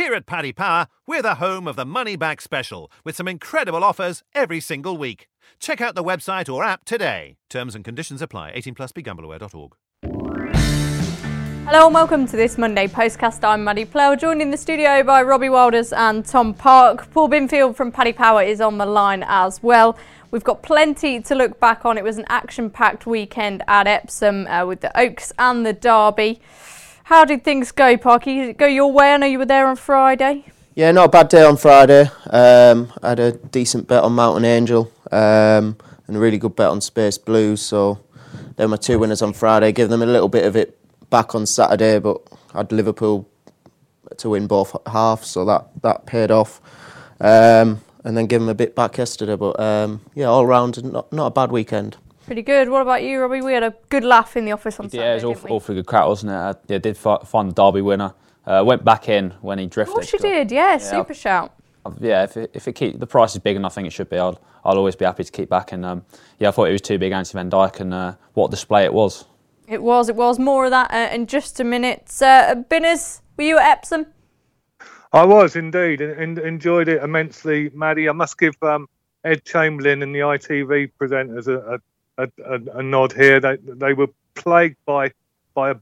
Here at Paddy Power, we're the home of the Money Back Special, with some incredible offers every single week. Check out the website or app today. Terms and conditions apply. 18 plus BeGambleAware.org. Hello and welcome to this Monday postcast. I'm Maddie Plell, joined in the studio by Robbie Wilders and Tom Park. Paul Binfield from Paddy Power is on the line as well. We've got plenty to look back on. It was an action-packed weekend at Epsom with the Oaks and the Derby. How did things go, Parky? Did it go your way? I know you were there on Friday. Yeah, not a bad day on Friday. I had a decent bet on Mountain Angel and a really good bet on Space Blues. So they were my two winners on Friday. Give them a little bit of it back on Saturday, but I had Liverpool to win both halves, so that paid off. And then give them a bit back yesterday. But yeah, all round, not a bad weekend. Pretty good. What about you, Robbie? We had a good laugh in the office on Saturday. Yeah, it was awfully good crack, wasn't it? I did find the Derby winner. Went back in when he drifted. Of course you did, yeah, super shout. Yeah, if the price is big enough, I think it should be. I'll always be happy to keep back. And yeah, I thought it was too big, Anthony Van Dijk, and what a display it was. It was. More of that in just a minute. Binners, were you at Epsom? I was indeed, and enjoyed it immensely, Maddie. I must give Ed Chamberlain and the ITV presenters a nod here. They were plagued by a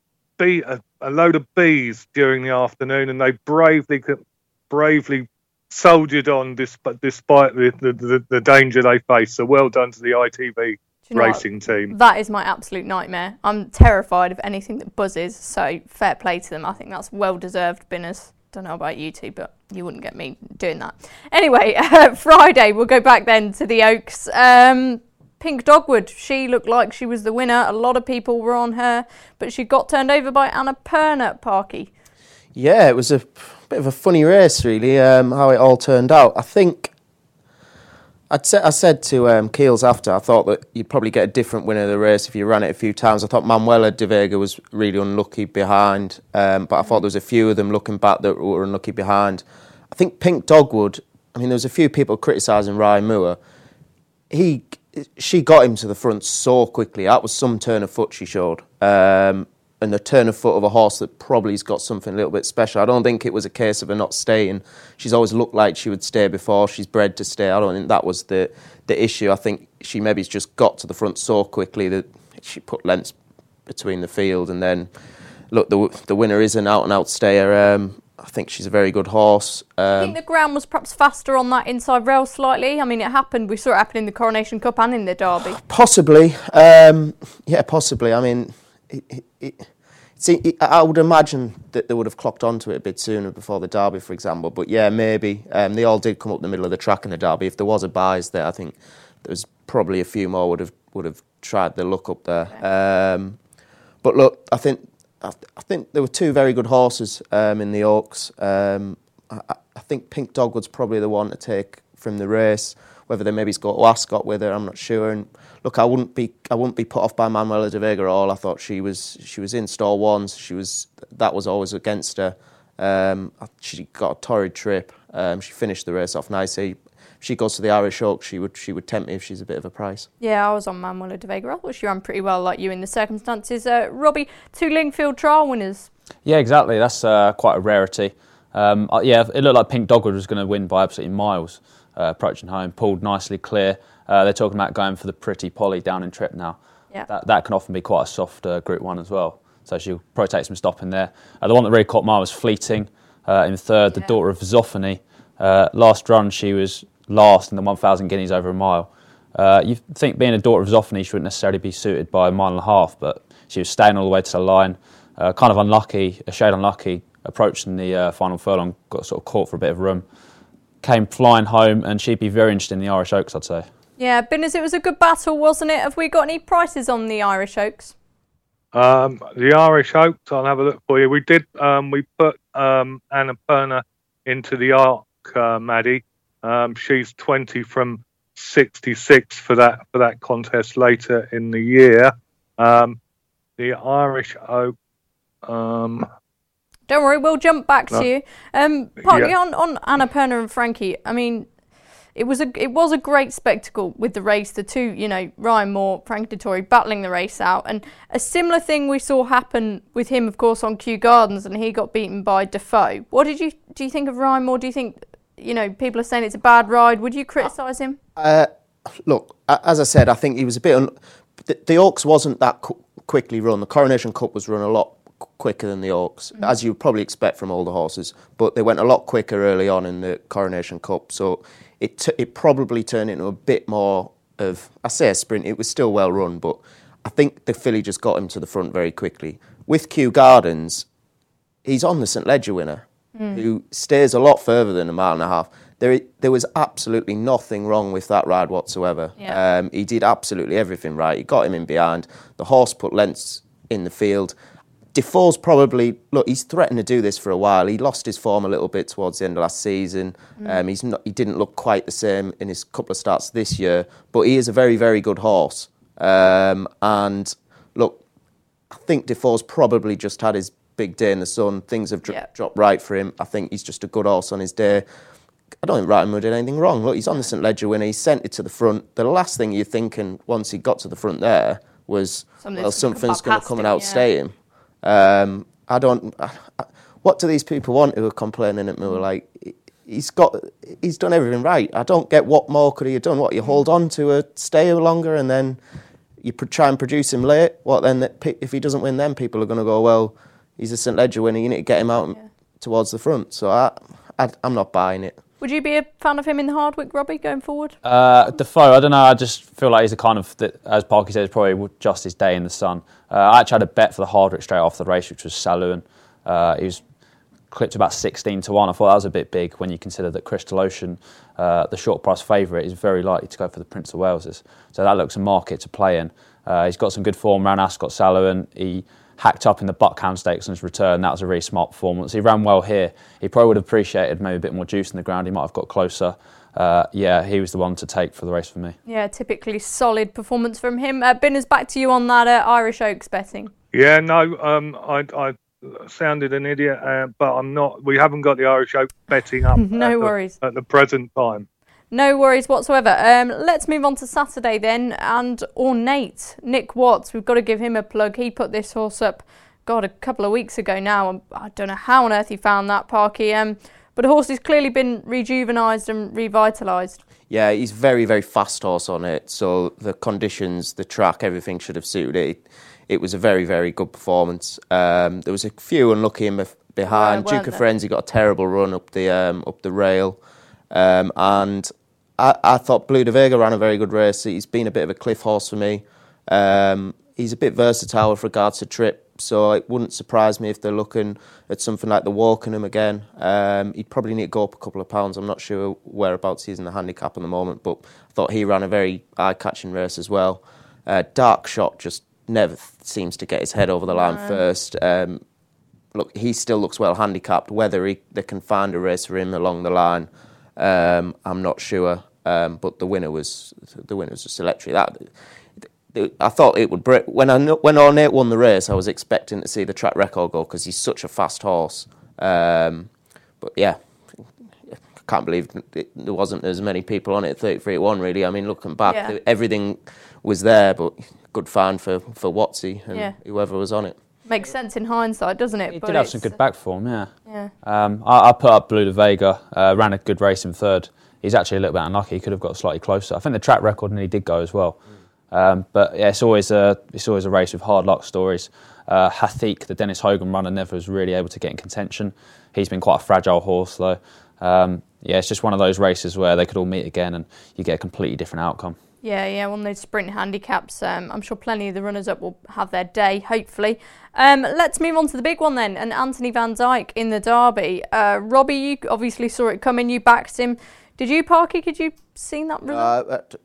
load of bees during the afternoon, and they bravely soldiered on despite the danger they faced. So well done to the ITV racing team. That is my absolute nightmare. I'm terrified of anything that buzzes, so fair play to them. I think that's well deserved, Binners. Don't know about you two, but you wouldn't get me doing that. Anyway, Friday, we'll go back then to the Oaks. Pink Dogwood, she looked like she was the winner. A lot of people were on her, but she got turned over by Annapurna, Parky. Yeah, it was a bit of a funny race, really, how it all turned out. I think I said to Keels after, I thought that you'd probably get a different winner of the race if you ran it a few times. I thought Manuela de Vega was really unlucky behind, but I thought there was a few of them looking back that were unlucky behind. I think Pink Dogwood, I mean, there was a few people criticising Ryan Moore. She got him to the front so quickly. That was some turn of foot she showed. And the turn of foot of a horse that probably's got something a little bit special. I don't think it was a case of her not staying. She's always looked like she would stay before. She's bred to stay. I don't think that was the issue. I think she maybe just got to the front so quickly that she put lengths between the field. And then, look, the winner is an out-and-out stayer. I think she's a very good horse. I think the ground was perhaps faster on that inside rail slightly. I mean, it happened. We saw it happen in the Coronation Cup and in the Derby. Possibly. Yeah, possibly. I mean, I would imagine that they would have clocked onto it a bit sooner before the Derby, for example. But yeah, maybe. They all did come up the middle of the track in the Derby. If there was a bias there, I think there's probably a few more would have tried their luck up there. Okay. But look, I think there were two very good horses in the Oaks. I think Pink Dogwood's probably the one to take from the race. Whether they maybe's got to Ascot with her, I'm not sure. And look, I wouldn't be put off by Manuela de Vega at all. I thought she was in stall ones. That was always against her. She got a torrid trip. She finished the race off nicely. If she goes to the Irish Oaks, she would tempt me if she's a bit of a price. Yeah, I was on Manuela de Vega. I thought she ran pretty well, like you in the circumstances. Robbie, two Lingfield trial winners. Yeah, exactly. That's quite a rarity. Yeah, it looked like Pink Dogwood was going to win by absolutely miles. Approaching home, pulled nicely clear. They're talking about going for the Pretty Polly down in Trip now. Yeah. That can often be quite a soft Group 1 as well. So she'll probably take some stopping there. The one that really caught my eye was Fleeting in third, the daughter of Zophany. Last run, she was last in the 1,000 guineas over a mile. You think being a daughter of Zophany, she wouldn't necessarily be suited by a mile and a half, but she was staying all the way to the line. Kind of unlucky, a shade unlucky, approaching the final furlong, got sort of caught for a bit of room. Came flying home, and she'd be very interested in the Irish Oaks, I'd say. Yeah, Binners, it was a good battle, wasn't it? Have we got any prices on the Irish Oaks? The Irish Oaks, I'll have a look for you. We did. We put Annapurna into the Arc, Maddie. She's 20 from 66 for that contest later in the year. The Irish Oak. Don't worry, we'll jump back to you. Partly on Annapurna and Frankie. I mean, it was a great spectacle with the race. The two, Ryan Moore, Frank Dettori battling the race out, and a similar thing we saw happen with him, of course, on Kew Gardens, and he got beaten by Defoe. What do you think of Ryan Moore? Do you think people are saying it's a bad ride? Would you criticise him? Look, as I said, I think he was a bit. The Oaks wasn't that quickly run. The Coronation Cup was run a lot quicker than the Oaks, as you would probably expect from older horses, but they went a lot quicker early on in the Coronation Cup, so it probably turned into a bit more of, I say a sprint. It was still well run, but I think the filly just got him to the front very quickly. With Kew Gardens, he's on the St Leger winner, who stays a lot further than a mile and a half. There was absolutely nothing wrong with that ride whatsoever. Yeah. He did absolutely everything right. He got him in behind. The horse put lengths in the field. Defoe's probably, he's threatened to do this for a while. He lost his form a little bit towards the end of last season. He didn't look quite the same in his couple of starts this year, but he is a very, very good horse. And look, I think Defoe's probably just had his big day in the sun. Things have dropped right for him. I think he's just a good horse on his day. I don't think Ryan Moore did anything wrong. Look, he's on the St Leger winner. He sent it to the front. The last thing you're thinking once he got to the front there was, something's going to come and outstay him. What do these people want who are complaining at Moore? Like, he's done everything right. I don't get what more could he have done. What, you hold on to a stayer longer and then you try and produce him late? What then? If he doesn't win, then people are going to go, well, he's a St Leger winner. You need to get him out towards the front. So I'm not buying it. Would you be a fan of him in the Hardwick, Robbie, going forward? Defoe, I don't know. I just feel like he's a kind of, as Parky said, probably just his day in the sun. I actually had a bet for the Hardwick straight off the race, which was Saloon. He was clipped about 16 to 1. I thought that was a bit big when you consider that Crystal Ocean, the short price favourite, is very likely to go for the Prince of Wales's. So that looks a market to play in. He's got some good form around Ascot Saloon. He hacked up in the Buckhound Stakes on his return. That was a really smart performance. He ran well here. He probably would have appreciated maybe a bit more juice in the ground. He might have got closer. He was the one to take for the race for me. Yeah, typically solid performance from him. Binners, back to you on that Irish Oaks betting. Yeah, no, I sounded an idiot, but I'm not. We haven't got the Irish Oaks betting up. No worries. At the present time. No worries whatsoever. Let's move on to Saturday then, and Ornate. Nick Watts, we've got to give him a plug. He put this horse up, a couple of weeks ago now. I don't know how on earth he found that, Parky. But the horse has clearly been rejuvenised and revitalised. Yeah, he's very, very fast horse on it. So the conditions, the track, everything should have suited it. It was a very, very good performance. There was a few unlucky in behind. Duke of Frenzy got a terrible run up the rail. And I thought Blue de Vega ran a very good race. He's been a bit of a cliff horse for me. He's a bit versatile with regards to trip, so it wouldn't surprise me if they're looking at something like the Wokingham again. He'd probably need to go up a couple of pounds. I'm not sure whereabouts he's in the handicap at the moment, but I thought he ran a very eye-catching race as well. Dark Shot just never seems to get his head over the line first. Look, he still looks well handicapped. Whether they can find a race for him along the line, I'm not sure, but the winner was just electric. I thought it would break. When Ornate won the race, I was expecting to see the track record go because he's such a fast horse. But yeah, I can't believe there wasn't as many people on it at 33-1 really. I mean, looking back, everything was there, but good find for Watsy and whoever was on it. Makes sense in hindsight, doesn't it? He did have some good back form, yeah. I put up Blue de Vega, ran a good race in third. He's actually a little bit unlucky. He could have got slightly closer. I think the track record nearly did go as well. But yeah, it's always a race with hard luck stories. Hathik, the Dennis Hogan runner, never was really able to get in contention. He's been quite a fragile horse though. It's just one of those races where they could all meet again and you get a completely different outcome. Yeah, one of those sprint handicaps. I'm sure plenty of the runners-up will have their day, hopefully. Let's move on to the big one then, and Anthony Van Dyke in the Derby. Robbie, you obviously saw it coming, you backed him. Did you, Parky? Could you seen that result?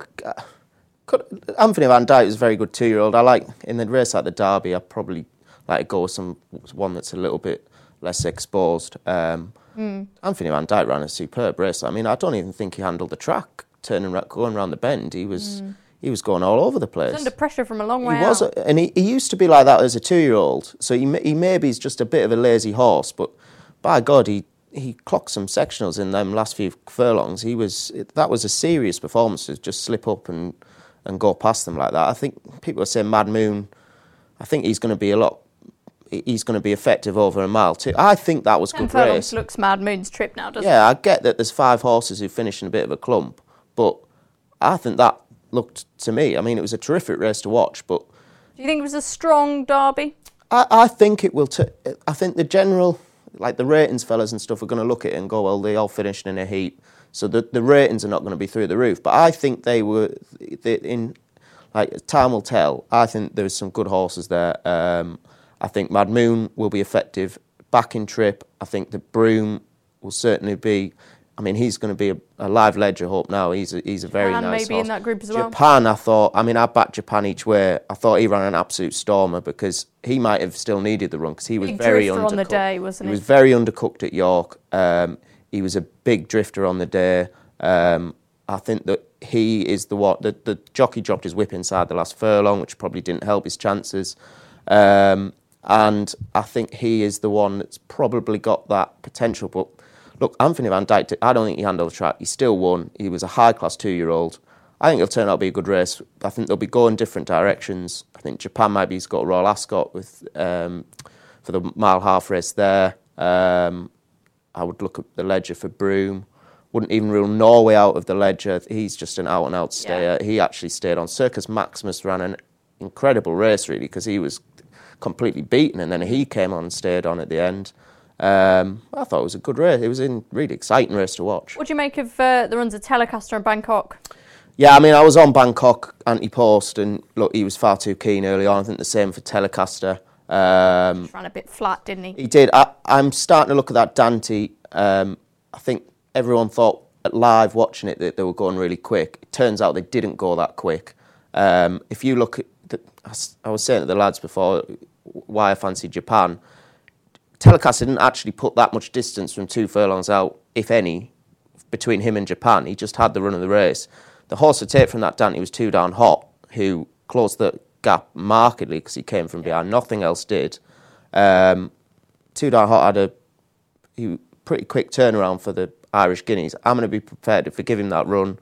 Anthony Van Dyke was a very good 2-year-old. I like, in the race like the Derby, I probably like to go with one that's a little bit less exposed. Anthony Van Dyke ran a superb race. I mean, I don't even think he handled the track. Going around the bend, he was going all over the place. He was under pressure from a long way out. And he used to be like that as a 2-year-old. So he maybe is just a bit of a lazy horse, but by God, he he clocked some sectionals in them last few furlongs. That was a serious performance to just slip up and go past them like that. I think people are saying Mad Moon. I think he's going to be effective over a mile too. I think that was a good race. Looks Mad Moon's trip now, doesn't it? Yeah, I get that there's 5 horses who finish in a bit of a clump, but I think that looked to me. I mean, it was a terrific race to watch. But do you think it was a strong Derby? I think it will. I think the general, like the ratings fellas and stuff, are going to look at it and go, well, they all finished in a heat, so the ratings are not going to be through the roof. But I think time will tell. I think there's some good horses there. I think Mad Moon will be effective back in trip. I think the Broom will certainly be. I mean, he's going to be a live ledger hope now. He's a very nice horse. Maybe in that group as well. Japan, I backed Japan each way. I thought he ran an absolute stormer because he might have still needed the run because he was very undercooked on the day, wasn't he? He was very undercooked at York. He was a big drifter on the day. I think that he is the one. The jockey dropped his whip inside the last furlong, which probably didn't help his chances. And I think he is the one that's probably got that potential. But look, Anthony Van Dyke, I don't think he handled the track. He still won. He was a high-class 2-year-old. I think it'll turn out to be a good race. I think they'll be going different directions. I think Japan maybe has got Royal Ascot with for the mile half race there. I would look at the ledger for Broom. Wouldn't even rule Norway out of the ledger. He's just an out-and-out stayer. Yeah. He actually stayed on. Circus Maximus ran an incredible race, really, because he was completely beaten, and then he came on and stayed on at the end. I thought it was a good race. It was a really exciting race to watch. What do you make of the runs of Telecaster and Bangkok? Yeah, I mean, I was on Bangkok anti-post, and look, he was far too keen early on. I think the same for Telecaster. Just ran a bit flat, didn't he? He did. I'm starting to look at that Dante. I think everyone thought at live watching it that they were going really quick. It turns out they didn't go that quick. If you look at I was saying to the lads before why I fancied Japan. Telecaster didn't actually put that much distance from 2 furlongs out, if any, between him and Japan. He just had the run of the race. The horse to take from that Dante was 2 Down Hot, who closed the gap markedly because he came from behind. Nothing else did. 2 Down Hot had a pretty quick turnaround for the Irish Guineas. I'm going to be prepared to forgive him that run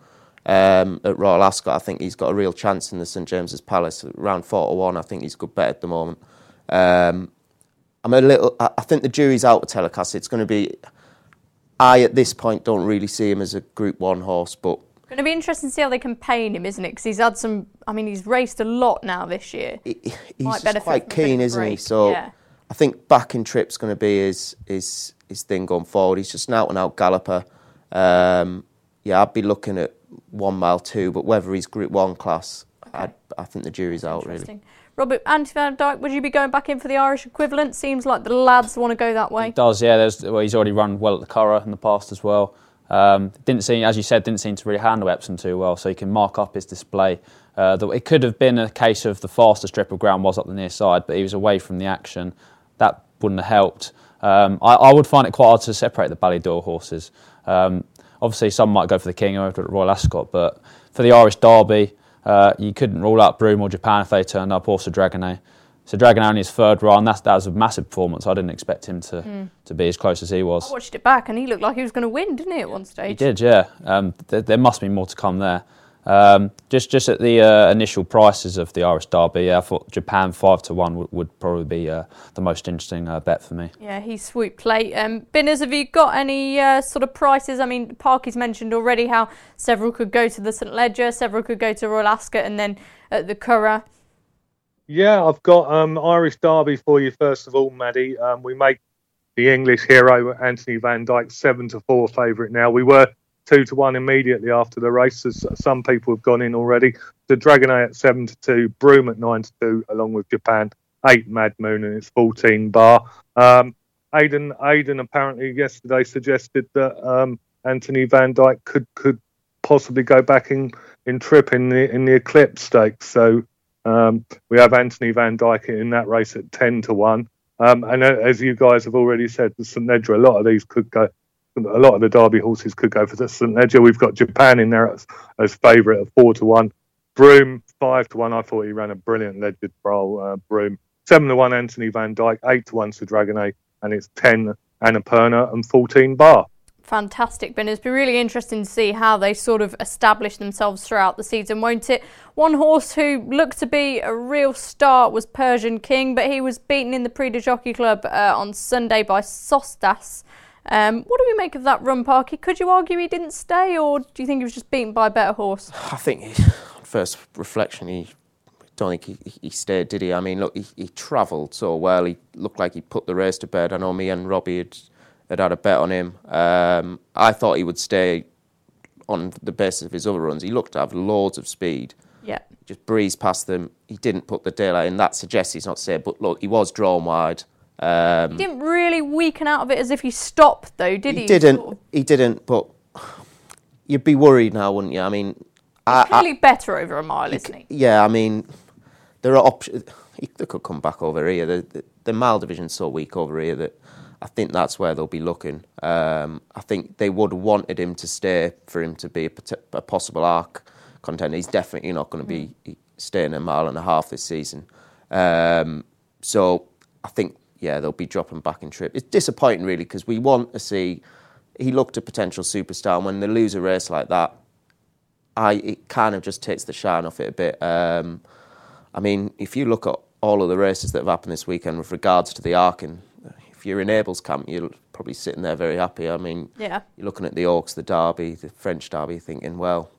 at Royal Ascot. I think he's got a real chance in the St James's Palace. Around 4-1, I think he's a good bet at the moment. I think the jury's out with Telecaster. It's going to be. I at this point don't really see him as a Group 1 horse, but going to be interesting to see how they campaign him, isn't it? Because he's had some. I mean, he's raced a lot now this year. He's just quite keen, isn't he? So yeah. I think back in trip's going to be his thing going forward. He's just an out-and-out galloper. I'd be looking at 1 mile 2, but whether he's Group 1 class, okay. I think the jury's out really. Robert, Anthony Van Dyke, would you be going back in for the Irish equivalent? Seems like the lads want to go that way. He does, yeah. He's already run well at the Curragh in the past as well. Didn't seem to really handle Epsom too well, so he can mark up his display. It could have been a case of the fastest strip of ground was up the near side, but he was away from the action. That wouldn't have helped. I would find it quite hard to separate the Ballydoyle horses. Obviously, some might go for the King over at Royal Ascot, but for the Irish Derby, you couldn't rule out Broom or Japan if they turned up, or Sir Dragonet. So Dragonet on his 3rd run, that was a massive performance. I didn't expect him to be as close as he was. I watched it back and he looked like he was going to win, didn't he, at one stage? He did, yeah. There must be more to come there. Just at the initial prices of the Irish Derby, I thought Japan 5-1 would probably be the most interesting bet for me. Yeah, he swooped late. Binners, have you got any sort of prices? I mean, Parky's mentioned already how several could go to the St Ledger, several could go to Royal Ascot, and then at the Curragh. Yeah, I've got Irish Derby for you first of all, Maddie. We make the English hero Anthony Van Dyke 7-4 favourite now. We were 2-1 immediately after the race, as some people have gone in already. The Dragonet at 7-2, Broom at 9-2, along with Japan 8 Mad Moon, and it's 14 Bar. Aidan apparently yesterday suggested that Anthony Van Dyke could possibly go back in trip in the Eclipse Stakes. So we have Anthony Van Dyke in that race at 10-1. And as you guys have already said, the St Ledger, a lot of these could go. A lot of the Derby horses could go for the St Ledger. We've got Japan in there as favourite at 4-1. Broom 5-1. I thought he ran a brilliant Ledger trial. Broom 7-1. Anthony Van Dyke 8-1 to Dragonet, and it's 10 Annapurna and 14 Bar. Fantastic, Ben. It's been really interesting to see how they sort of establish themselves throughout the season, won't it? One horse who looked to be a real star was Persian King, but he was beaten in the Prix de Jockey Club on Sunday by Sostas. What do we make of that run, Parky? Could you argue he didn't stay, or do you think he was just beaten by a better horse? I think, on first reflection, I don't think he stayed, did he? I mean, look, he travelled so well. He looked like he put the race to bed. I know me and Robbie had a bet on him. I thought he would stay on the basis of his other runs. He looked to have loads of speed. Yeah. Just breezed past them. He didn't put the daylight in. That suggests he's not safe. But look, he was drawn wide. He didn't really weaken out of it as if he stopped, though, did he? He didn't, but you'd be worried now, wouldn't you? I mean... He's clearly better over a mile, isn't he? Yeah, I mean, there are options. They could come back over here. The mile division's so weak over here that I think that's where they'll be looking. I think they would have wanted him to stay for him to be a possible arc contender. He's definitely not going to be staying a mile and a half this season. So I think, they'll be dropping back in trip. It's disappointing, really, because we want to see... He looked a potential superstar, and when they lose a race like that, it kind of just takes the shine off it a bit. I mean, if you look at all of the races that have happened this weekend with regards to the arcing, if you're in Abel's camp, you're probably sitting there very happy. I mean, you're looking at the Oaks, the Derby, the French Derby, thinking, well,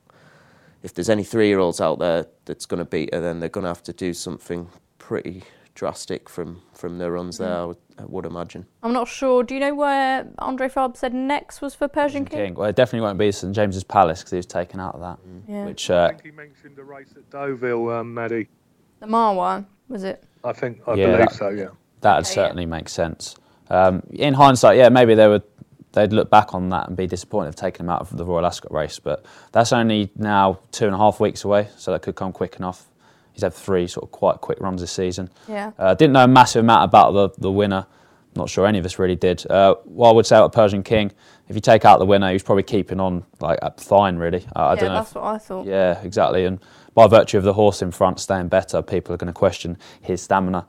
if there's any 3-year-olds out there that's going to beat her, then they're going to have to do something pretty drastic from their runs there, I would imagine. I'm not sure. Do you know where Andre Fabre said next was for Persian King? Well, it definitely won't be St James's Palace because he was taken out of that. Yeah. Which, I think he mentioned the race at Deauville, Maddie. The Marwa, was it? I believe so, yeah. That would certainly make sense. In hindsight, maybe they'd look back on that and be disappointed of taking him out of the Royal Ascot race, but that's only now 2.5 weeks away, so that could come quick enough. He's had 3 sort of quite quick runs this season. Yeah. Didn't know a massive amount about the winner. Not sure any of us really did. What I would say about Persian King, if you take out the winner, he's probably keeping on fine, really. I don't know. That's what I thought. Yeah, exactly. And by virtue of the horse in front staying better, people are going to question his stamina.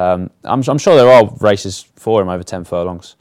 I'm sure there are races for him over 10 furlongs.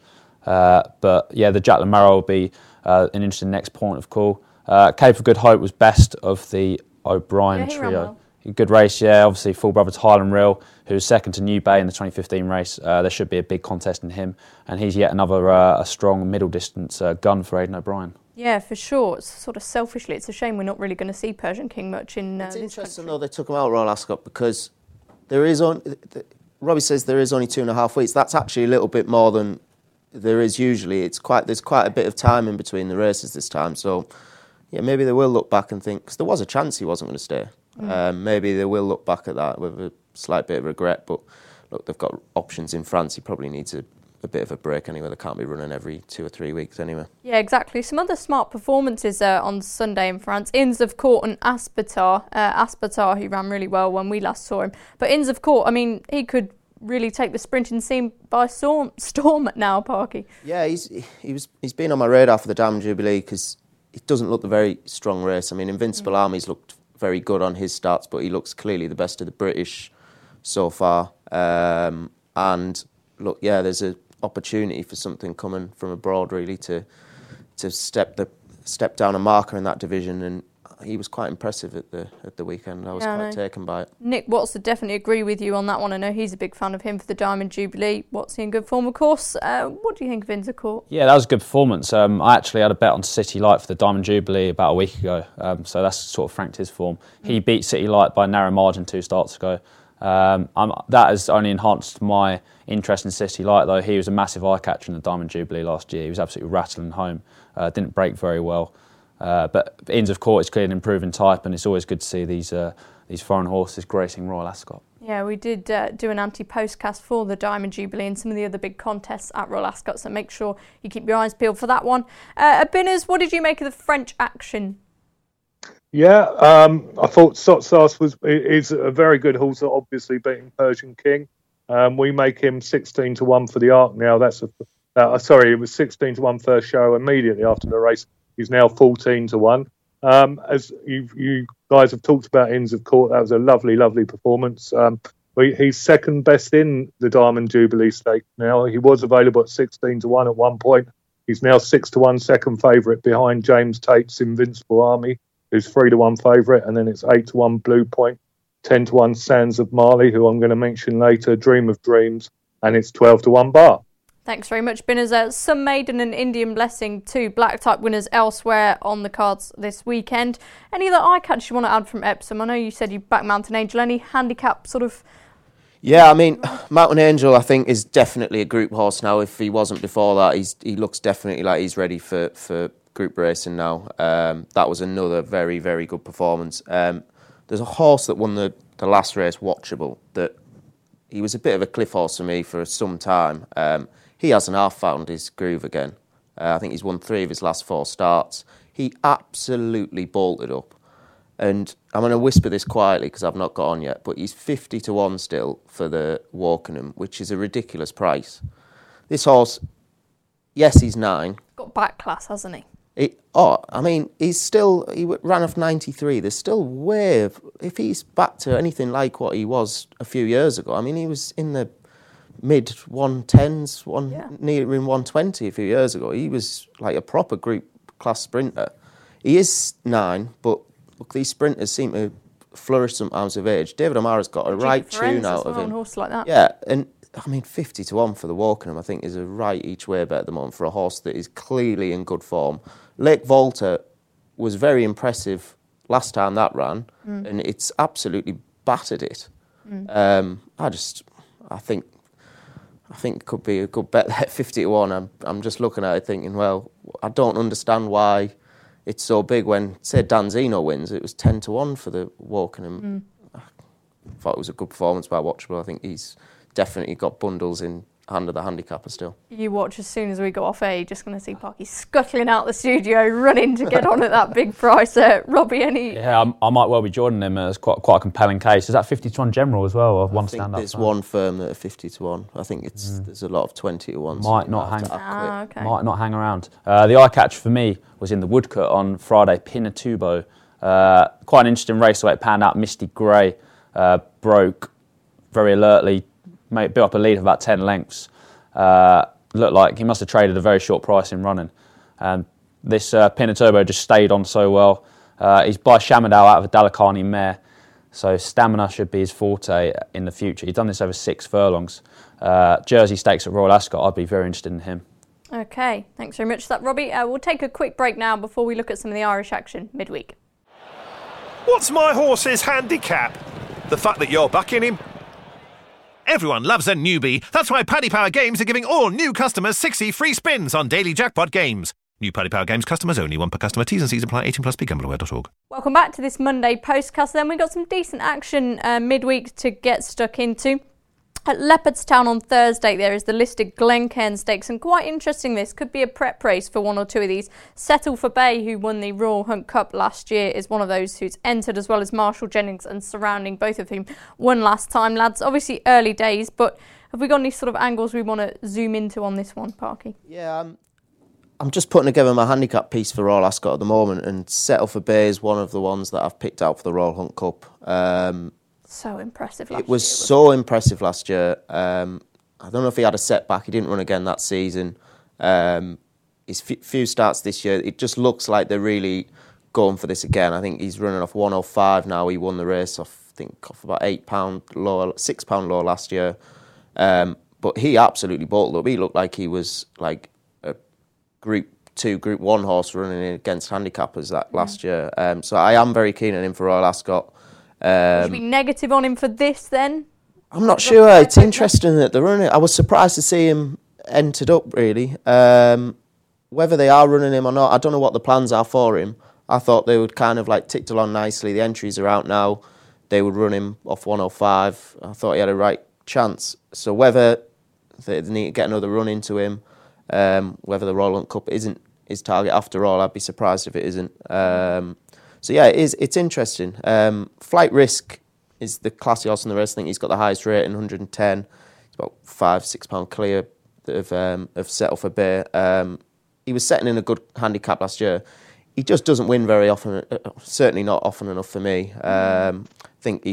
But the Jack LaMarra will be an interesting next point of call. Cape of Good Hope was best of the O'Brien trio. Good race, obviously full brother to Highland Real, who was second to New Bay in the 2015 race. There should be a big contest in him, and he's yet another a strong middle distance gun for Aidan O'Brien. Yeah, for sure. It's sort of selfishly, it's a shame we're not really going to see Persian King much in It's this interesting country. though they took him out of Royal Ascot because there is Robbie says there is only 2.5 weeks. That's actually a little bit more than there is usually. There's quite a bit of time in between the races this time, so maybe they will look back and think, because there was a chance he wasn't going to stay. Maybe they will look back at that with a slight bit of regret, but look, they've got options in France. He probably needs a bit of a break anyway. They can't be running every 2 or 3 weeks anyway. Yeah, exactly. Some other smart performances on Sunday in France. Inns of Court and Aspetar. Aspetar, who ran really well when we last saw him. But Inns of Court, I mean, he could really take the sprinting scene by storm now, Parky. Yeah, he's been on my radar for the Diamond Jubilee because it doesn't look a very strong race. I mean, Invincible Army's looked very good on his starts, but he looks clearly the best of the British so far. And look, there's an opportunity for something coming from abroad, really, to step down a marker in that division. And he was quite impressive at the weekend. I was quite taken by it. Nick Watts would definitely agree with you on that one. I know he's a big fan of him for the Diamond Jubilee. Watts in good form, of course. What do you think of Inns of Court? Yeah, that was a good performance. I actually had a bet on City Light for the Diamond Jubilee about a week ago, so that's sort of franked his form. He beat City Light by a narrow margin 2 starts ago. That has only enhanced my interest in City Light, though. He was a massive eye catcher in the Diamond Jubilee last year. He was absolutely rattling home. Didn't break very well. But Inns of Court is clearly an improving type, and it's always good to see these foreign horses gracing Royal Ascot. Yeah, we did do an anti-postcast for the Diamond Jubilee and some of the other big contests at Royal Ascot, so make sure you keep your eyes peeled for that one. Binners, what did you make of the French action? Yeah, I thought Sotsas is a very good horse, obviously beating Persian King. We make him 16 to 1 for the Arc now. It was 16 to 1 first show immediately after the race. He's now 14 to 1. As you guys have talked about Inns of Court, that was a lovely, lovely performance. He's second best in the Diamond Jubilee Stakes now. He was available at 16-1 at one point. He's now 6-1 second favourite behind James Tate's Invincible Army, who's 3-1 favourite, and then it's 8-1 Blue Point, 10-1 Sands of Mali, who I'm going to mention later, Dream of Dreams, and it's 12-1 Bar. Thanks very much, Binners. Some Maiden and Indian Blessing, two black type winners elsewhere on the cards this weekend. Any other eye catch you want to add from Epsom? I know you said you back Mountain Angel. Any handicap sort of? Yeah, I mean, Mountain Angel, I think, is definitely a group horse now. If he wasn't before that, he looks definitely like he's ready for group racing now. That was another very, very good performance. There's a horse that won the last race, Watchable, that he was a bit of a cliff horse for me for some time. He hasn't half found his groove again. I think he's won 3 of his last 4 starts. He absolutely bolted up. And I'm going to whisper this quietly because I've not got on yet, but he's 50-1 still for the Wokingham, which is a ridiculous price. This horse, yes, he's 9. Got back class, hasn't he? He ran off 93. There's still way, if he's back to anything like what he was a few years ago. I mean, he was in the mid 110s, near in 120 a few years ago. He was like a proper group class sprinter. He is 9, but look, these sprinters seem to flourish sometimes with age. David O'Mara's got a right tune out of him. Horse like that. Yeah, and I mean 50-1 for the Wokingham, I think, is a right each way bet at the moment for a horse that is clearly in good form. Lake Volta was very impressive last time that ran, and it's absolutely battered it. I think it could be a good bet there at 50-1. I'm just looking at it thinking, well, I don't understand why it's so big when, say, Danzino wins. It was 10-1 for the Wokingham. I thought it was a good performance by Watchable. I think he's definitely got bundles in hand of the handicapper still. You watch as soon as we got off air, you're just going to see Parky scuttling out the studio, running to get on at that big price. Robbie, any? Yeah, I might well be joining him. It's quite a compelling case. Is that 50-1 general as well, or one stand-up? I think there's one firm that are 50-1. I think there's a lot of 20-1s. Might not hang around. The eye catch for me was in the Woodcut on Friday, Pinatubo. Quite an interesting race the way it panned out. Misty Grey broke very alertly, built up a lead of about 10 lengths. Looked like he must have traded a very short price in running. This Pinatubo just stayed on so well. He's by Shamadal out of a Dalakani mare, so stamina should be his forte in the future. He's done this over 6 furlongs. Jersey Stakes at Royal Ascot, I'd be very interested in him. Okay, thanks very much for that, Robbie. We'll take a quick break now before we look at some of the Irish action midweek. What's my horse's handicap? The fact that you're backing him? Everyone loves a newbie. That's why Paddy Power Games are giving all new customers 60 free spins on daily jackpot games. New Paddy Power Games customers only, 1 per customer. T's and C's apply. 18+. BeGambleAware.org. Welcome back to this Monday postcast. Then we got some decent action midweek to get stuck into. At Leopardstown on Thursday, there is the listed Glencairn Stakes, and quite interesting, this could be a prep race for one or two of these. Settle for Bay, who won the Royal Hunt Cup last year, is one of those who's entered, as well as Marshall Jennings and Surrounding, both of whom won last time. Lads, obviously early days, but have we got any sort of angles we want to zoom into on this one, Parky? Yeah, I'm just putting together my handicap piece for Royal Ascot at the moment, and Settle for Bay is one of the ones that I've picked out for the Royal Hunt Cup. So impressive last year. It was so impressive last year. I don't know if he had a setback. He didn't run again that season. His few starts this year, it just looks like they're really going for this again. I think he's running off 105 now. He won the race off about £8 lower, £6 lower last year. But he absolutely bolted up. He looked like he was like a Group 2, Group 1 horse running against handicappers last year. So I am very keen on him for Royal Ascot. Would you be negative on him for this then? I'm not sure. It's interesting that they're running. I was surprised to see him entered up, really. Whether they are running him or not, I don't know what the plans are for him. I thought they would kind of like ticked along nicely. The entries are out now. They would run him off 105. I thought he had a right chance. So whether they need to get another run into him, whether the Royal Hunt Cup isn't his target after all, I'd be surprised if it isn't. So yeah, it's interesting. Flight Risk is the classy horse in the race. I think he's got the highest rating, 110. It's about £5-6 clear of Settle for Bay. He was setting in a good handicap last year. He just doesn't win very often. Certainly not often enough for me. I think he's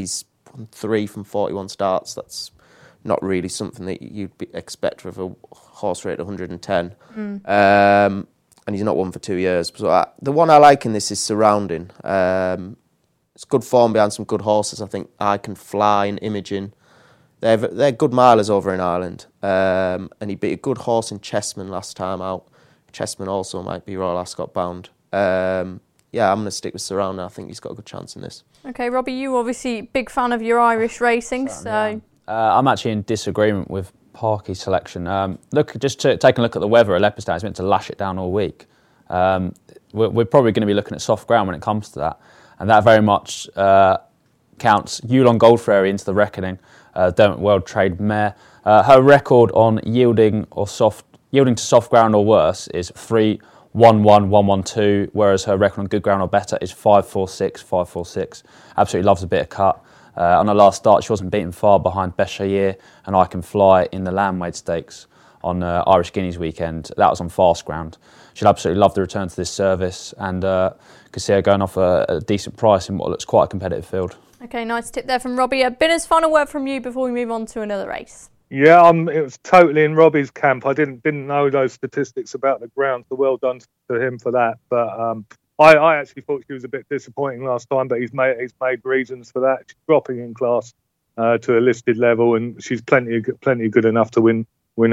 won 3 from 41 starts. That's not really something that you'd expect with a horse rate of 110. And he's not won for 2 years. So the one I like in this is Surrounding. It's good form behind some good horses. I think I Can Fly and Imogen. They're good milers over in Ireland. And he beat a good horse in Chessman last time out. Chessman also might be Royal Ascot bound. I'm going to stick with Surrounding. I think he's got a good chance in this. Okay, Robbie, you obviously big fan of your Irish racing, so... I'm actually in disagreement with Parky's selection. Taking a look at the weather at Leopardstown, it's meant to lash it down all week. We're probably going to be looking at soft ground when it comes to that. And that very much counts Yulon Goldfrary into the reckoning. Dermot World Trade mare. Her record on yielding to soft ground or worse is 3-1-1, 1-1-2, whereas her record on good ground or better is 5-4-6, 5-4-6. Absolutely loves a bit of cut. On her last start, she wasn't beaten far behind Beshayer and I Can Fly in the Landwade Stakes on Irish Guineas weekend. That was on fast ground. She'll absolutely love the return to this service and could see her going off a decent price in what looks quite a competitive field. Okay, nice tip there from Robbie. Binner's final word from you before we move on to another race. Yeah, it was totally in Robbie's camp. I didn't know those statistics about the ground, so well done to him for that. But I actually thought she was a bit disappointing last time, but he's made reasons for that. She's dropping in class to a listed level, and she's plenty good enough to win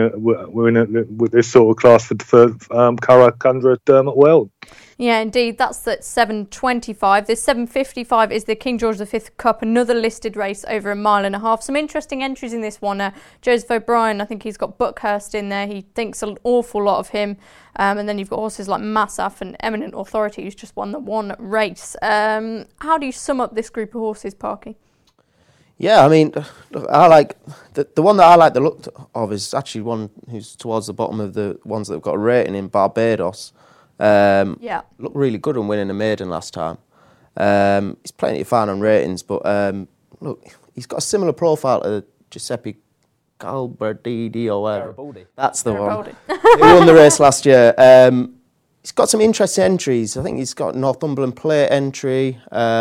with this sort of class for Curragh Cundra Dermot World. Yeah, indeed. That's at 7.25. This 7.55 is the King George V Cup, another listed race over a mile and a half. Some interesting entries in this one. Joseph O'Brien, I think he's got Buckhurst in there. He thinks an awful lot of him. And then you've got horses like Massaf and Eminent Authority, who's just won the one race. How do you sum up this group of horses, Parky? Yeah, I mean, I like the one that I like the look of is actually one who's towards the bottom of the ones that have got a rating in Barbados. Looked really good on winning a maiden last time. He's plenty of fine on ratings, but look, he's got a similar profile to Giuseppe Garibaldi or whatever. That's the one. He won the race last year. He's got some interesting entries. I think he's got Northumberland Plate entry,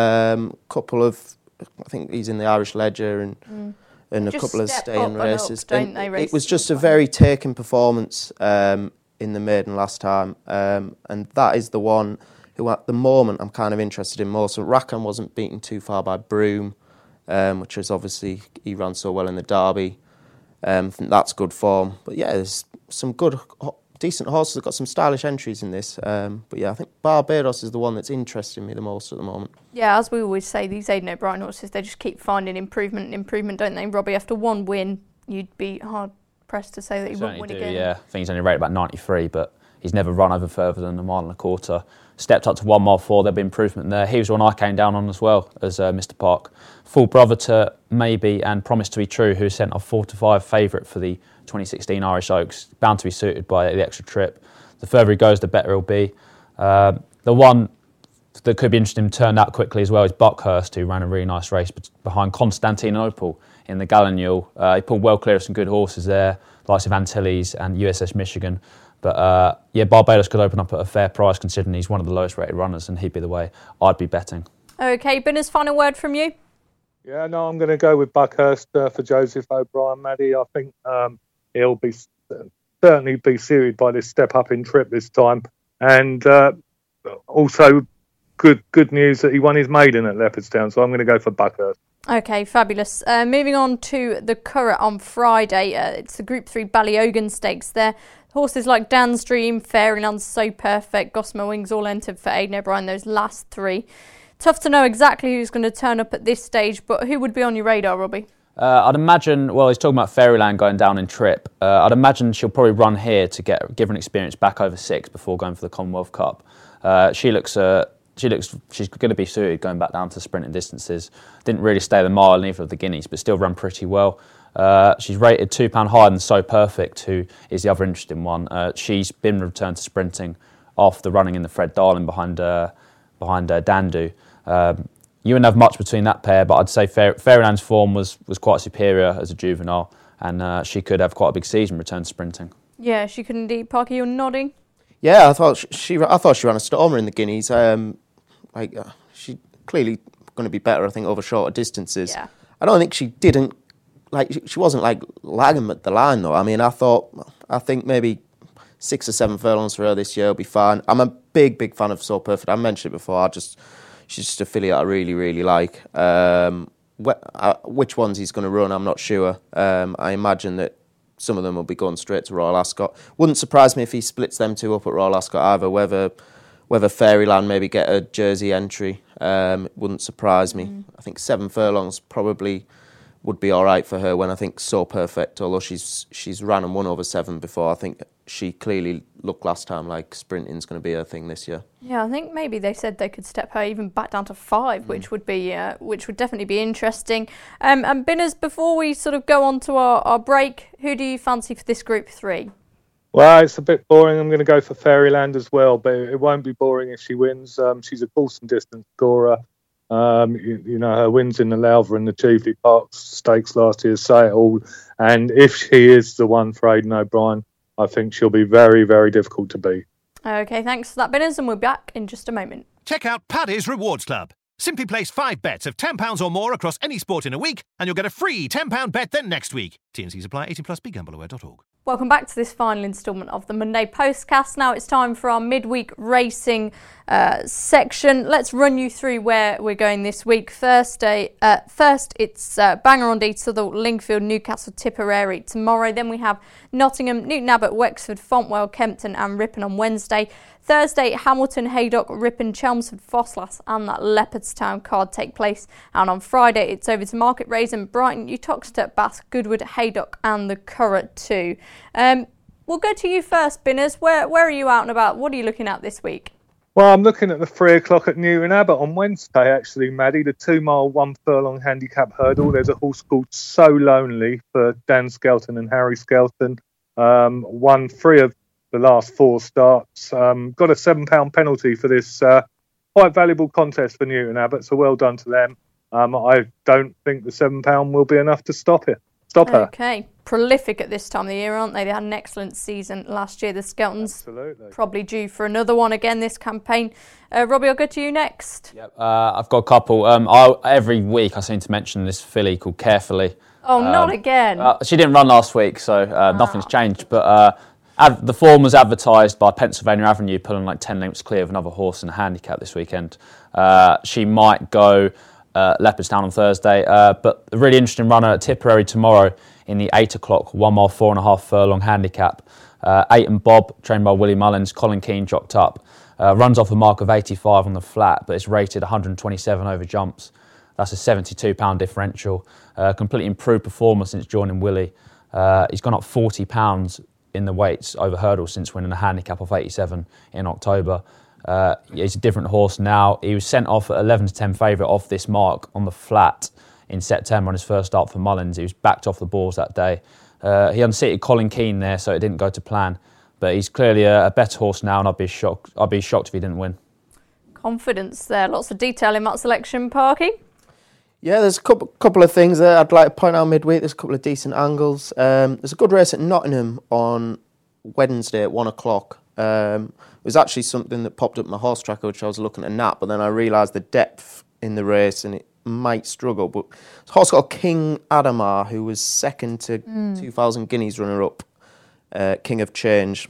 couple of. I think he's in the Irish Ledger and a couple of staying races. It was just a very taken performance in the maiden last time, and that is the one who at the moment I'm kind of interested in more. So Rackham wasn't beaten too far by Broome, which is obviously he ran so well in the Derby. I think that's good form. But yeah, there's some good, decent horses. They've got some stylish entries in this. But yeah, I think Barbados is the one that's interesting me the most at the moment. Yeah, as we always say, these Aidan O'Brien horses, they just keep finding improvement, don't they? Robbie, after one win, you'd be hard-pressed to say that he won't win again. Yeah, I think he's only rated about 93, but he's never run over further than a mile and a quarter. Stepped up to 1 mile 4, there'll be improvement there. He was one I came down on as well as Mr. Park. Full brother to Maybe and Promise to be True, who sent off 4-5 favourite for the 2016 Irish Oaks. Bound to be suited by the extra trip. The further he goes, the better he'll be. The one that could be interesting to turn out quickly as well is Buckhurst, who ran a really nice race behind Constantinople in the Gallinule. He pulled well clear of some good horses there, likes of Antilles and USS Michigan. But Barbados could open up at a fair price considering he's one of the lowest rated runners, and he'd be the way I'd be betting. Okay, Binner's final word from you? Yeah, no, I'm going to go with Buckhurst for Joseph O'Brien, Maddie. I think he'll certainly be suited by this step up in trip this time. And also good news that he won his maiden at Leopardstown, so I'm going to go for Buckhurst. Okay, fabulous. Moving on to the Curragh on Friday. It's the Group 3 Ballyogan Stakes there. Horses like Dan's Dream, Fairyland, So Perfect, Gossamer Wings all entered for Aidan O'Brien, those last three. Tough to know exactly who's going to turn up at this stage, but who would be on your radar, Robbie? I'd imagine, he's talking about Fairyland going down in trip. I'd imagine she'll probably run here to give an experience back over 6 before going for the Commonwealth Cup. She's going to be suited going back down to sprinting distances. Didn't really stay the mile in either of the Guineas, but still run pretty well. She's rated £2 higher than So Perfect, who is the other interesting one. She's been returned to sprinting after the running in the Fred Darling behind Dandu. You wouldn't have much between that pair, but I'd say Fairyland's form was quite superior as a juvenile, and she could have quite a big season return to sprinting. Yeah, she could indeed. Parker, you're nodding. Yeah, I thought she ran a stormer in the Guineas. She clearly going to be better, I think, over shorter distances. Yeah. I don't think she didn't, she wasn't lagging at the line though. I mean, I think maybe 6 or 7 furlongs for her this year will be fine. I'm a big fan of So Perfect. I mentioned it before. She's just a filly I really, really like. Which ones he's going to run, I'm not sure. I imagine that some of them will be going straight to Royal Ascot. Wouldn't surprise me if he splits them two up at Royal Ascot either. Whether Fairyland maybe get a Jersey entry, wouldn't surprise me. I think 7 furlongs probably would be all right for her. When I think So Perfect, although she's ran and won over 7 before, I think she clearly looked last time like sprinting's going to be her thing this year. Yeah, I think maybe they said they could step her even back down to 5, which would definitely be interesting. And Binners, before we sort of go on to our break, who do you fancy for this Group 3? Well, it's a bit boring. I'm going to go for Fairyland as well, but it won't be boring if she wins. She's a course and distance scorer. Her wins in the Lowther and the Cheveley Park Stakes last year say it all. And if she is the one for Aidan O'Brien, I think she'll be very, very difficult to beat. Okay, thanks for that, Binners, and we'll be back in just a moment. Check out Paddy's Rewards Club. Simply place 5 bets of £10 or more across any sport in a week, and you'll get a free £10 bet then next week. T&Cs apply. 18+. BeGambleAware.org. Welcome back to this final instalment of the Monday Postcast. Now it's time for our midweek racing section. Let's run you through where we're going this week. First, it's Bangor on Dee, Southall, Lingfield, Newcastle, Tipperary tomorrow. Then we have Nottingham, Newton Abbot, Wexford, Fontwell, Kempton and Ripon on Wednesday. Thursday, Hamilton, Haydock, Ripon, Chelmsford, Fosslas and that Leopardstown card take place. And on Friday, it's over to Market Raisin, Brighton, Uttoxeter, Bath, Goodwood, Haydock and the Curragh too. We'll go to you first, Binners. Where are you out and about? What are you looking at this week? Well, I'm looking at the 3 o'clock at Newton Abbot on Wednesday, actually, Maddie. The 2 mile, 1 furlong handicap hurdle. There's a horse called So Lonely for Dan Skelton and Harry Skelton. Won 3 of the last 4 starts. Got a £7 penalty for this quite valuable contest for Newton Abbot, so well done to them. I don't think the £7 will be enough to stop her. Okay, prolific at this time of the year, aren't they? They had an excellent season last year, the Skeltons. Absolutely. Probably due for another one again this campaign. Robbie, I'll go to you next. Yep, I've got a couple. Every week I seem to mention this filly called Carefully. Oh, not again. She didn't run last week, so nothing's changed. But the form was advertised by Pennsylvania Avenue, pulling like 10 lengths clear of another horse in a handicap this weekend. She might go Leopardstown on Thursday, but a really interesting runner at Tipperary tomorrow in the 8 o'clock 1 mile 4.5 furlong handicap. 8 and Bob, trained by Willie Mullins, Colin Keane jocked up. Runs off a mark of 85 on the flat, but it's rated 127 over jumps. That's a £72 differential. Completely improved performer since joining Willie. He's gone up £40 in the weights over hurdles since winning a handicap of 87 in October. He's a different horse now. He was sent off at 11 to 10 favourite off this mark on the flat in September on his first start for Mullins. He was backed off the balls that day. He unseated Colin Keane there, so it didn't go to plan. But he's clearly a better horse now, and I'd be shocked if he didn't win. Confidence there. Lots of detail in that selection, Parky. Yeah, there's a couple of things there I'd like to point out midweek. There's a couple of decent angles. There's a good race at Nottingham on Wednesday at 1 o'clock. It was actually something that popped up my horse tracker, which I was looking at nap, but then I realised the depth in the race and it might struggle. But it's a horse called King Adamar, who was second to 2,000 Guineas runner-up, King of Change.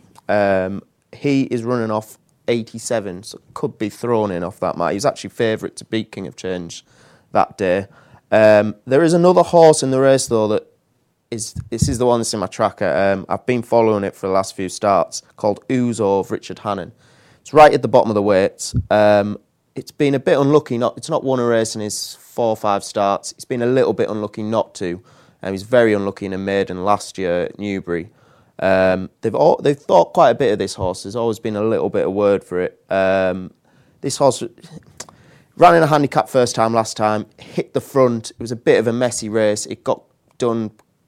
He is running off 87, so could be thrown in off that mark. He was actually favourite to beat King of Change that day. There is another horse in the race, though, that this is the one that's in my tracker. I've been following it for the last few starts, called Ouzo of Richard Hannon. It's right at the bottom of the weights. It's been a bit unlucky. It's not won a race in his 4 or 5 starts. It's been a little bit unlucky not to. He was very unlucky in a maiden last year at Newbury. They've thought quite a bit of this horse. There's always been a little bit of word for it. This horse ran in a handicap first time last time, hit the front. It was a bit of a messy race. It got done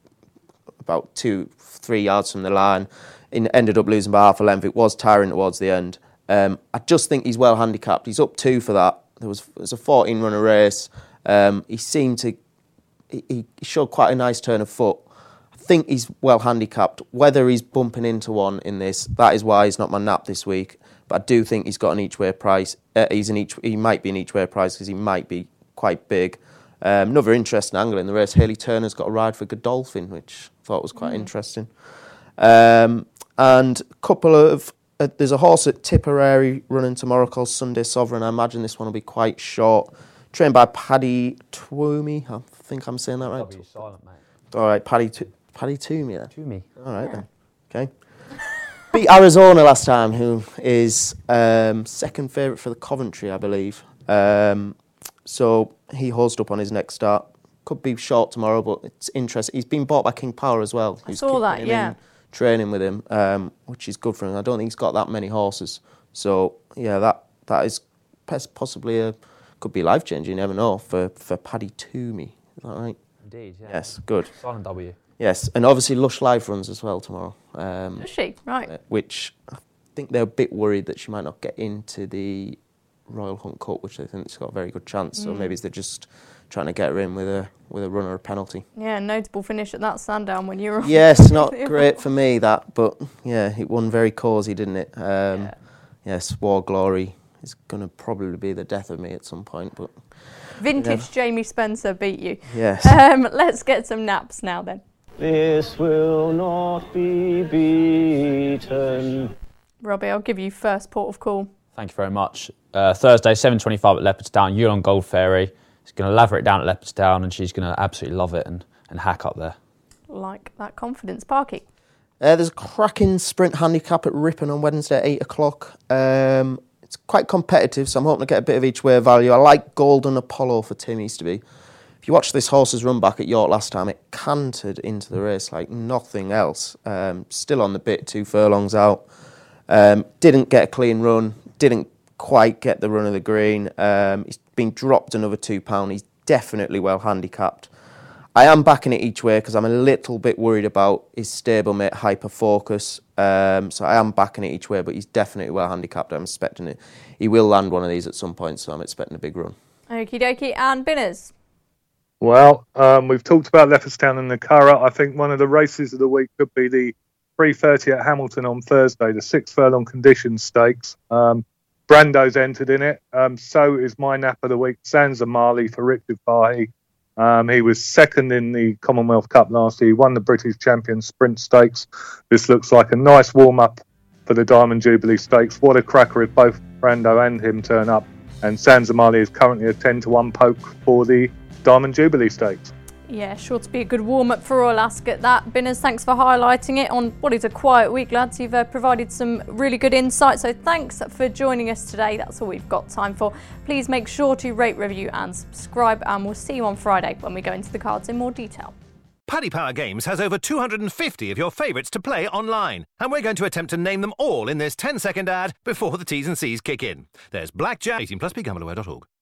about 2-3 yards from the line. It ended up losing by half a length. It was tiring towards the end. I just think he's well handicapped. He's up 2 for that. It was a 14-runner race. He showed quite a nice turn of foot. I think he's well handicapped. Whether he's bumping into one in this, that is why he's not my nap this week. But I do think he's got an each-way price. He might be an each-way price because he might be quite big. Another interesting angle in the race, Hayley Turner's got a ride for Godolphin, which I thought was quite interesting. And a couple of... there's a horse at Tipperary running tomorrow called Sunday Sovereign. I imagine this one will be quite short. Trained by Paddy Twomey. I think I'm saying that right. W silent, mate. All right, Paddy Twomey then. Twomey. All right then. Okay. Beat Arizona last time, who is second favourite for the Coventry, I believe. So he hosed up on his next start. Could be short tomorrow, but it's interesting. He's been bought by King Power as well. I saw that, yeah. Training with him, which is good for him. I don't think he's got that many horses. So, yeah, that is possibly could be life-changing, you never know, for Paddy Twomey. Is that right? Indeed, yeah. Yes, good. Silent W. Yes, and obviously Lush Life runs as well tomorrow. Does she? Right. Which I think they're a bit worried that she might not get into the Royal Hunt Cup, which I think she's got a very good chance. So maybe they're just trying to get her in with a run or a penalty. Yeah, notable finish at that Sandown when you were... Yes, not great for me, that, but yeah, it won very cosy, didn't it? Yes, War Glory is going to probably be the death of me at some point, but... Vintage Jamie Spencer beat you. Yes. Let's get some naps now then. This will not be beaten. Robbie, I'll give you first port of call. Thank you very much. Thursday, 7:25 at Leopardstown. Yulon Gold Fairy. She's going to lather it down at Leopardstown and she's going to absolutely love it and hack up there. Like that confidence. Parky. There's a cracking sprint handicap at Ripon on Wednesday at 8 o'clock. It's quite competitive, so I'm hoping to get a bit of each way value. I like Golden Apollo for Tim Easterby. If you watch this horse's run back at York last time, it cantered into the race like nothing else. Still on the bit, 2 furlongs out. Didn't get a clean run, didn't quite get the run of the green. He's been dropped another £2. He's definitely well handicapped. I am backing it each way because I'm a little bit worried about his stablemate Hyper Focus. So I am backing it each way, but he's definitely well handicapped. I'm expecting it. He will land one of these at some point, so I'm expecting a big run. Okie dokie. And Binners. Well, we've talked about Leopardstown and the Curragh. I think one of the races of the week could be the 3:30 at Hamilton on Thursday, the 6 furlong condition stakes. Brando's entered in it. So is my nap of the week, Sansa Marley for Richard Fahey. He was second in the Commonwealth Cup last year. He won the British Champion Sprint Stakes. This looks like a nice warm-up for the Diamond Jubilee Stakes. What a cracker if both Brando and him turn up. And Sansa Marley is currently a 10-1 poke for the Diamond Jubilee Stakes. Yeah, sure to be a good warm-up for Royal Ascot. That, Binners, thanks for highlighting it on what is a quiet week, lads. You've provided some really good insight, so thanks for joining us today. That's all we've got time for. Please make sure to rate, review and subscribe, and we'll see you on Friday when we go into the cards in more detail. Paddy Power Games has over 250 of your favourites to play online, and we're going to attempt to name them all in this 10-second ad before the T's and C's kick in. There's Blackjack, 18+, begambleaware.org.